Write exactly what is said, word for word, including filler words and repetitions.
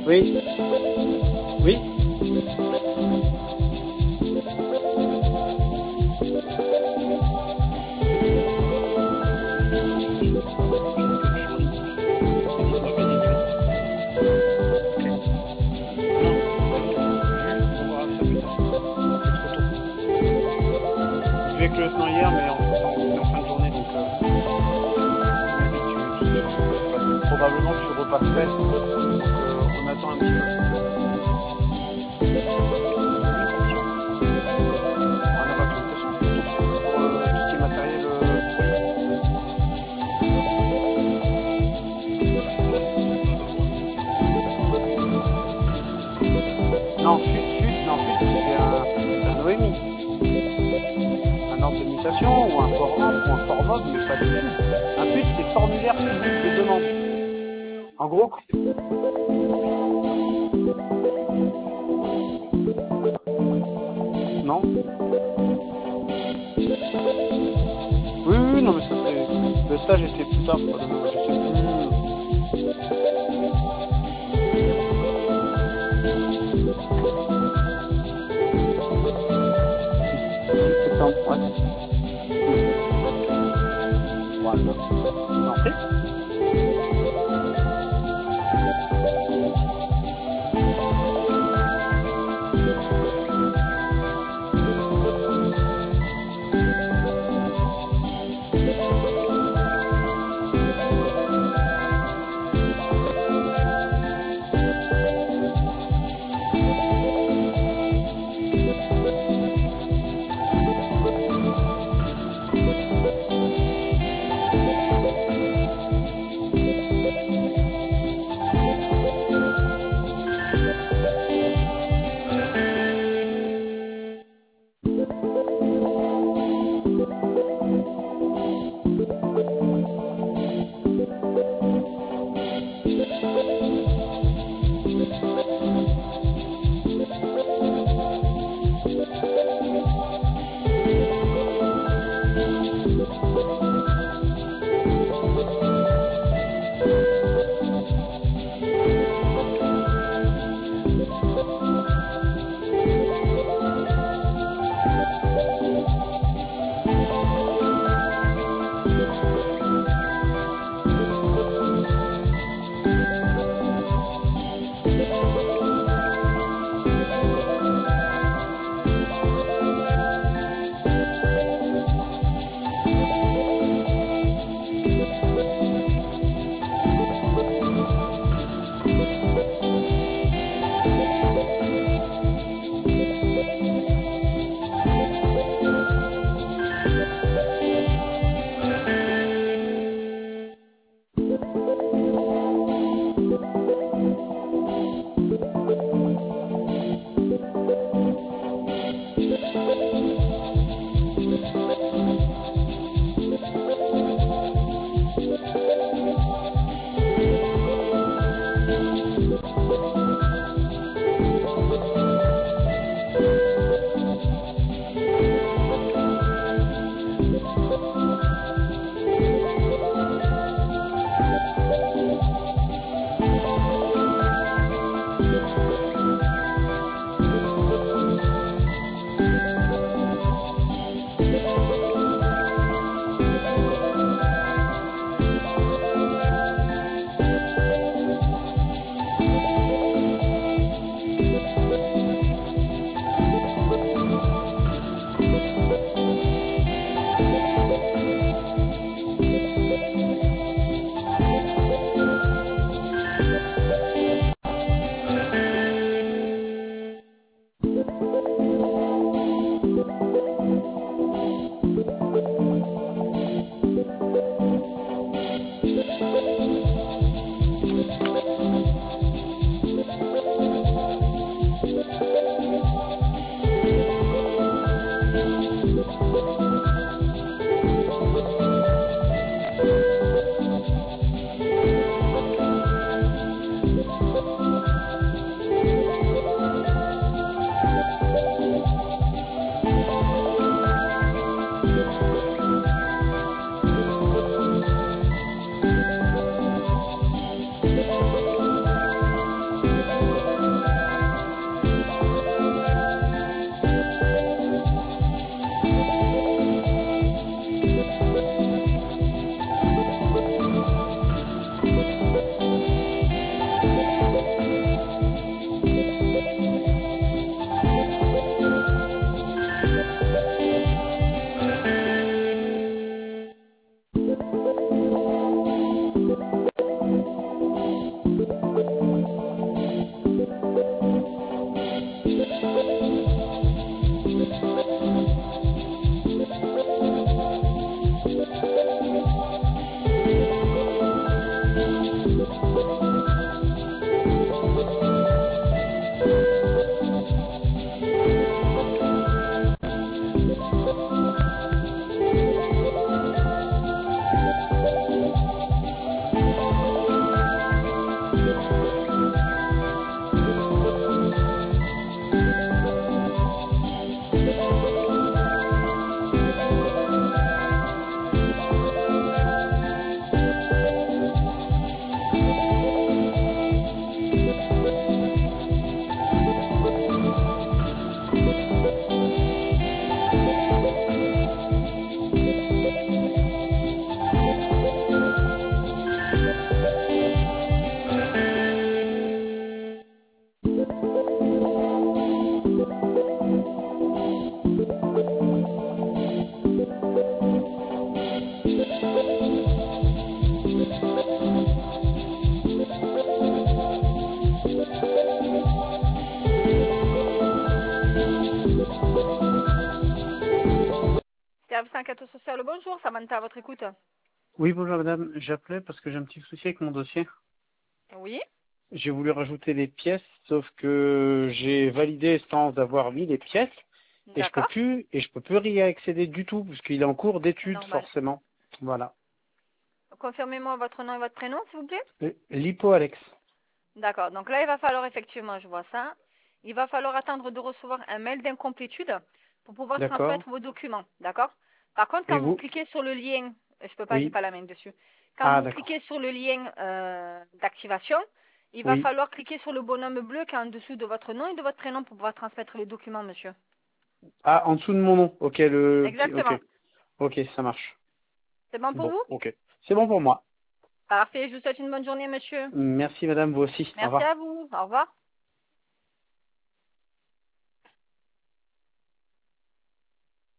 Oui. Oui. Avec le lieutenant hier, mais en, en, en fin de journée, donc euh, tu, tu, tu, probablement tu repasserais. Donc euh, on attend un petit peu. On n'a pas de question pour euh, tout ce qui est matériel euh, pourri. Non, fut, fut, non, fut, c'est un, c'est un O M I. Un ordre de mutation ou un fort ramp ou un fort mob, mais pas de fut. Un fut, c'est formulaire physique de demande. En gros, non. Oui, oui, non, mais ça c'est. Le stage était plus tard, quoi. Je sais plus. dix-huit septembre, ouais. Voilà. Non, c'est. Service enquête sociale, bonjour, Samantha, à votre écoute. Oui, bonjour madame, j'appelais parce que j'ai un petit souci avec mon dossier. Oui. J'ai voulu rajouter les pièces, sauf que j'ai validé sans avoir mis les pièces, et je peux D'accord. plus, et je peux plus y accéder du tout, puisqu'il est en cours d'études, Normal. forcément. Voilà. Confirmez-moi votre nom et votre prénom, s'il vous plaît. Euh, Lipo Alex. D'accord, donc là, il va falloir effectivement, je vois ça, il va falloir attendre de recevoir un mail d'incomplétude pour pouvoir D'accord. transmettre vos documents, d'accord? Par contre, Et quand vous vous? cliquez sur le lien, je peux pas, j'ai Oui. pas la main dessus. Quand Ah, vous d'accord. cliquez sur le lien euh, d'activation, il va Oui. falloir cliquer sur le bonhomme bleu qui est en dessous de votre nom et de votre prénom pour pouvoir transmettre les documents, monsieur. Ah, en dessous de mon nom. Ok, le petit, ok. Exactement. Ok, ça marche. C'est bon pour Bon, vous? ok. C'est bon pour moi. Parfait, je vous souhaite une bonne journée, monsieur. Merci madame, vous aussi. Au Merci revoir. à vous. Au revoir.